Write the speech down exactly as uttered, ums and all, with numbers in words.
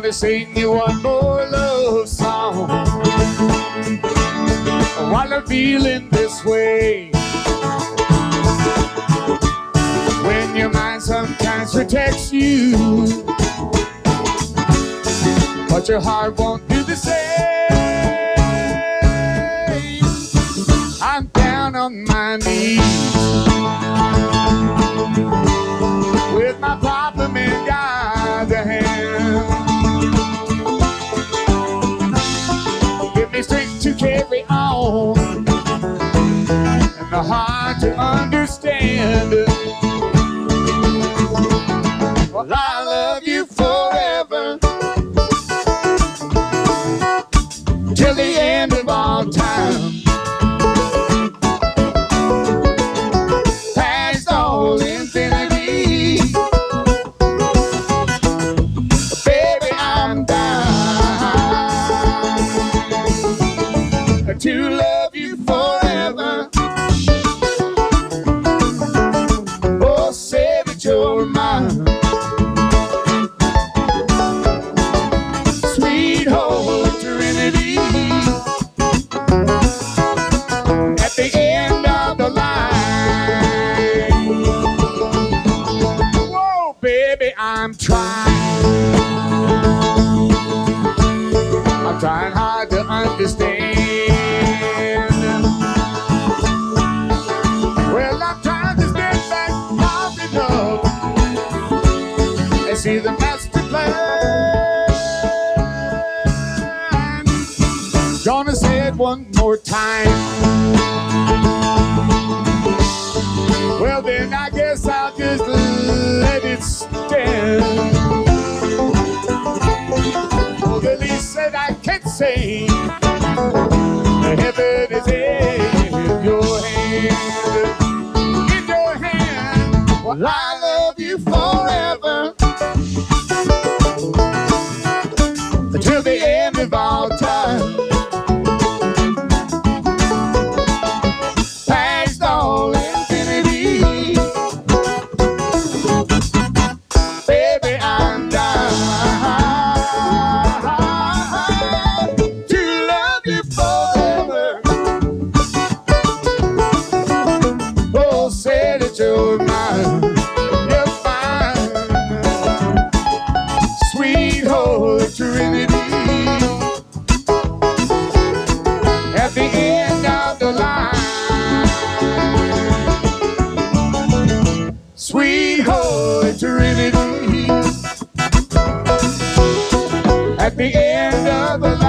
to sing you one more love song while I'm feeling this way. When your mind sometimes protects you, but your heart won't do the same. I'm down on my knees with my problem in God's hand. Give me strength to carry on and the heart to understand. Well, I love you forever till the end of all time. Past all infinity, baby, I'm down to love you forever. Oh, say that you're mine. Sweet Holy Trinity, at the end of the line. Whoa, baby, I'm trying. I'm trying hard to understand. Well, I'm trying to stand back long enough and see the master plan. Gonna say it one more time. Well, then I guess I'll just let it stand. Oh, the least that I can say, heaven is in your hand. In your hand. Well, I love you forever till the end of all time. Past all infinity, baby, I'm down to love you forever. Oh, say that you're mine, you're mine. Sweet Holy Trinity, at the end of the line. Sweet Holy Trinity, at the end of the line.